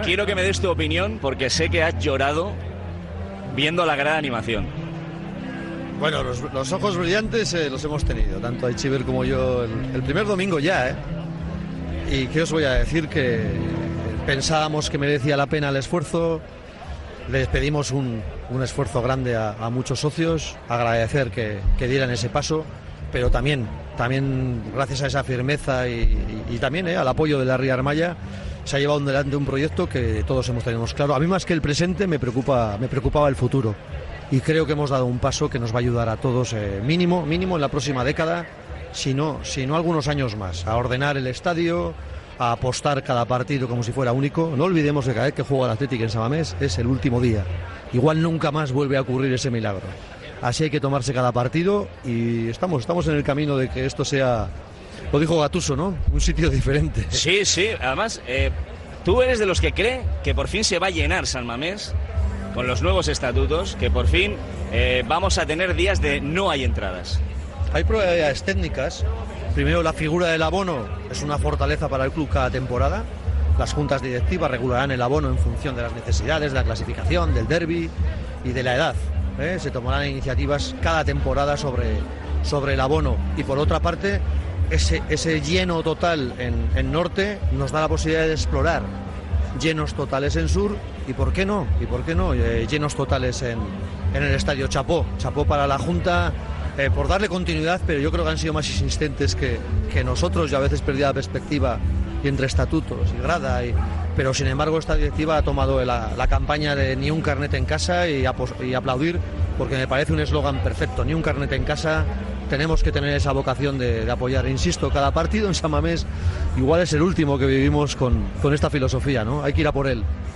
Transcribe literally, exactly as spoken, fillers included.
quiero que me des tu opinión porque sé que has llorado viendo la gran animación. Bueno, los, los ojos brillantes eh, los hemos tenido, tanto Aichiber como yo, el, el primer domingo ya, ¿eh? Y qué os voy a decir, que pensábamos que merecía la pena el esfuerzo, les pedimos un, un esfuerzo grande a, a muchos socios, agradecer que, que dieran ese paso, pero también, también gracias a esa firmeza y, y, y también eh, al apoyo de la Ría Armaya, se ha llevado adelante un proyecto que todos hemos tenido claro. A mí más que el presente me preocupa, me preocupaba el futuro. Y creo que hemos dado un paso que nos va a ayudar a todos, eh, mínimo, mínimo en la próxima década, si no, si no algunos años más, a ordenar el estadio, a apostar cada partido como si fuera único. No olvidemos que cada vez que juega el Athletic en San Mamés es el último día. Igual nunca más vuelve a ocurrir ese milagro. Así hay que tomarse cada partido y estamos, estamos en el camino de que esto sea, lo dijo Gattuso, ¿no? Un sitio diferente. Sí, sí, además, eh, tú eres de los que cree que por fin se va a llenar San Mamés con los nuevos estatutos, que por fin eh, vamos a tener días de no hay entradas. Hay probabilidades técnicas. Primero, la figura del abono es una fortaleza para el club cada temporada. Las juntas directivas regularán el abono en función de las necesidades, de la clasificación, del derbi y de la edad. ¿eh? Se tomarán iniciativas cada temporada sobre, sobre el abono. Y por otra parte, ese, ese lleno total en, en norte nos da la posibilidad de explorar llenos totales en sur y por qué no, y por qué no, eh, llenos totales en, en el estadio. Chapó, chapó para la Junta eh, por darle continuidad, pero yo creo que han sido más insistentes que, que nosotros. Yo a veces perdía la perspectiva y entre estatutos y grada, y, pero sin embargo esta directiva ha tomado la, la campaña de ni un carnet en casa y, apos, y aplaudir, porque me parece un eslogan perfecto, ni un carnet en casa. Tenemos que tener esa vocación de, de apoyar, insisto, cada partido en San Mamés igual es el último que vivimos con, con esta filosofía, ¿no? Hay que ir a por él.